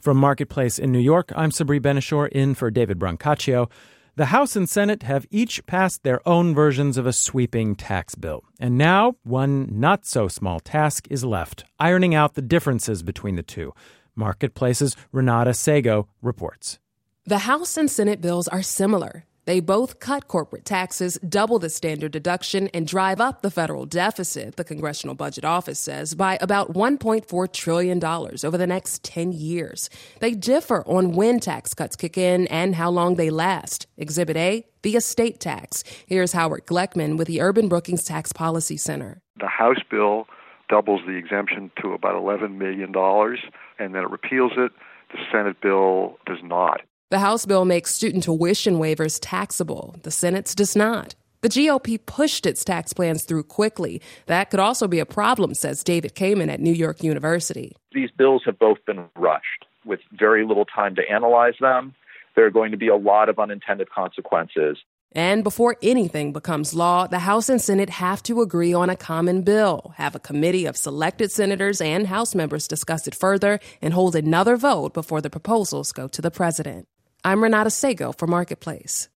From Marketplace in New York, I'm Sabri Benishore in for David Brancaccio. The House and Senate have each passed their own versions of a sweeping tax bill. And now, one not-so-small task is left, ironing out the differences between the two. Marketplace's Renata Sego reports. The House and Senate bills are similar. They both cut corporate taxes, double the standard deduction, and drive up the federal deficit, the Congressional Budget Office says, by about $1.4 trillion over the next 10 years. They differ on when tax cuts kick in and how long they last. Exhibit A, the estate tax. Here's Howard Gleckman with the Urban Brookings Tax Policy Center. The House bill doubles the exemption to about $11 million, and then it repeals it. The Senate bill does not. The House bill makes student tuition waivers taxable. The Senate's does not. The GOP pushed its tax plans through quickly. That could also be a problem, says David Kamen at New York University. These bills have both been rushed with very little time to analyze them. There are going to be a lot of unintended consequences. And before anything becomes law, the House and Senate have to agree on a common bill, have a committee of selected senators and House members discuss it further, and hold another vote before the proposals go to the president. I'm Renata Sego for Marketplace.